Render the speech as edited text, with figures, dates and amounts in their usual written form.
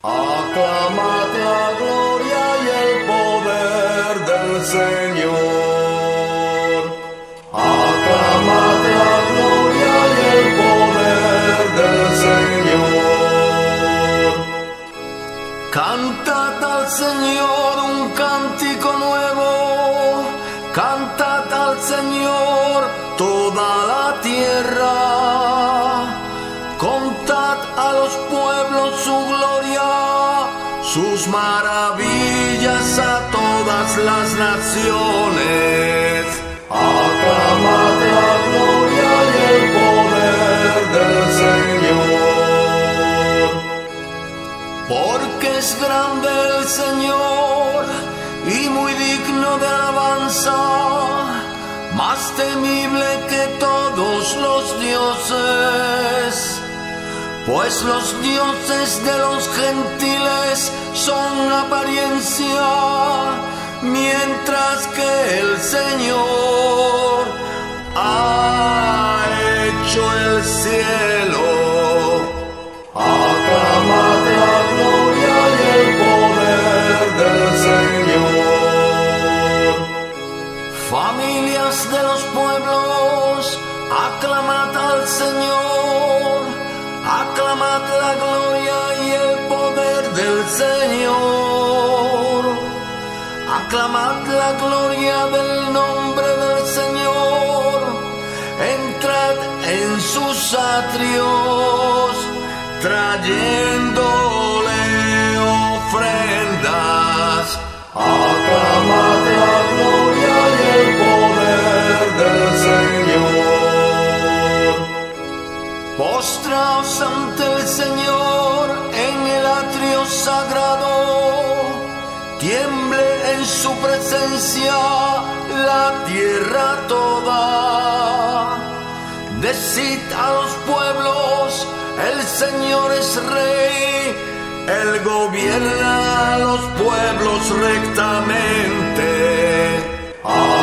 Aclamad la gloria y el poder del Señor. Aclamad la gloria y el poder del Señor. Cantad al Señor un cántico nuevo. Cantad al Señor toda la tierra. Contad a los pueblos su gloria, sus maravillas a todas las naciones. Aclamad la gloria y el poder del Señor. Porque es grande el Señor y muy digno de alabanza, más temible que todos los dioses. Pues los dioses de los gentiles son apariencia, mientras que el Señor ha hecho el cielo. Aclamad la gloria y el poder del Señor. Familias de los pueblos, aclamad al Señor. Aclamad la gloria y el poder del Señor. Aclamad la gloria del nombre del Señor. Entrad en sus atrios, trayéndole ofrendas. Aclamad la gloria y el poder del Señor. Postraos ante el Señor en el atrio sagrado, tiemble en su presencia la tierra toda. Decid a los pueblos, el Señor es Rey, Él gobierna a los pueblos rectamente.